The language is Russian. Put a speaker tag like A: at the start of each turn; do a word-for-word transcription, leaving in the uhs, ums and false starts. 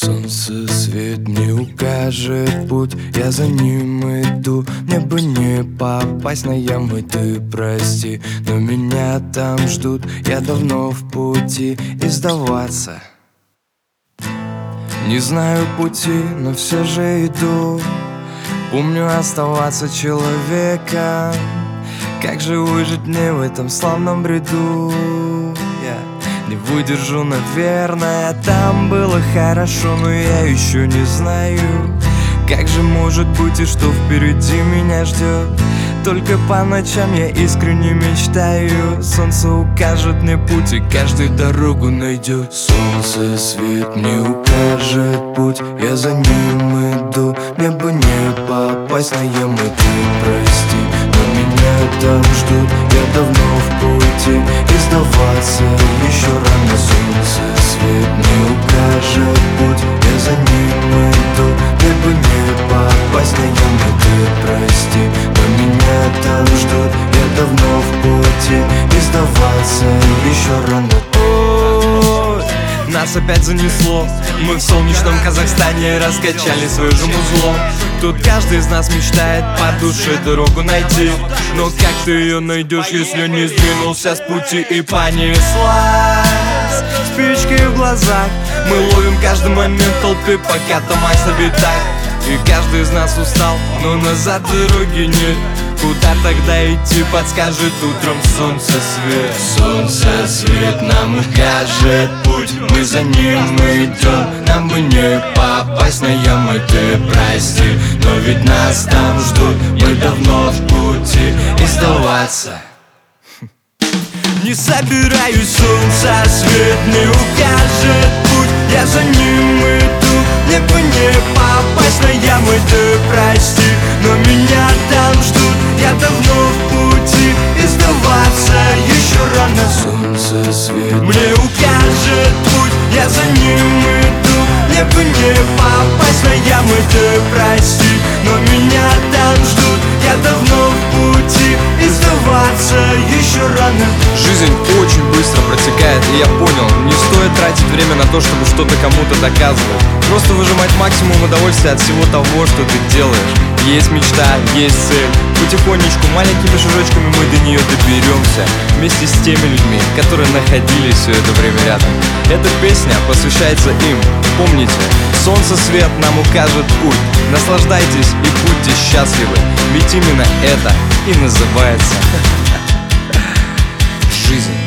A: Солнце свет не укажет путь, я за ним иду. Мне бы не попасть на ямы, ты прости, но меня там ждут, я давно в пути. И сдаваться не знаю пути, но все же иду. Помню оставаться человеком, как же выжить мне в этом славном бреду? Я не выдержу, наверное, там было хорошо, но я еще не знаю, как же может быть и что впереди меня ждет. Только по ночам я искренне мечтаю, солнце укажет мне путь и каждую дорогу найдет. Солнце свет мне укажет путь, я за ним иду. Мне бы не попасть на ямы, ты прости, но меня там ждут, я давно в пути. И сдаваться еще рано. Солнце свет мне укажет путь, я за ним иду. Мне бы не попасть на ямы, ты прости, но меня там ждут, я давно в пути. И сдаваться еще рано. Ой, нас опять занесло, мы в солнечном Казахстане раскачали свое же музло. Тут каждый из нас мечтает по душе дорогу найти, но как ты ее найдешь, если не сдвинулся с пути и понеслась? Спички в глазах, мы ловим каждый момент толпы, пока туман слабит так. И каждый из нас устал, но назад дороги нет. Куда тогда идти, подскажет утром солнце свет. Солнце свет нам укажет путь, мы за ним идем. Нам бы не попасть на ямы, ты прости, но ведь нас там ждут, мы давно в пути. И сдаваться не собираюсь, солнце свет не укажет путь, я за ним иду. Мне бы не попасть на ямы, ты прости, но меня там ждут, я давно в пути. И сдаваться еще рано. Солнце свет мне укажет путь, я за ним иду. Мне бы не попасть на ямы, ты прости, но меня там ждут, я давно в пути. И сдаваться еще рано.
B: Жизнь очень быстро протекает, и я понял, не стоит тратить время на то, чтобы что-то кому-то доказывать. Просто выжимать максимум удовольствия от всего того, что ты делаешь. Есть мечта, есть цель. Потихонечку, маленькими шажочками мы до нее доберемся, вместе с теми людьми, которые находились все это время рядом. Эта песня посвящается им. Помните, солнце свет нам укажет путь. Наслаждайтесь и будьте счастливы, ведь именно это и называется жизнь.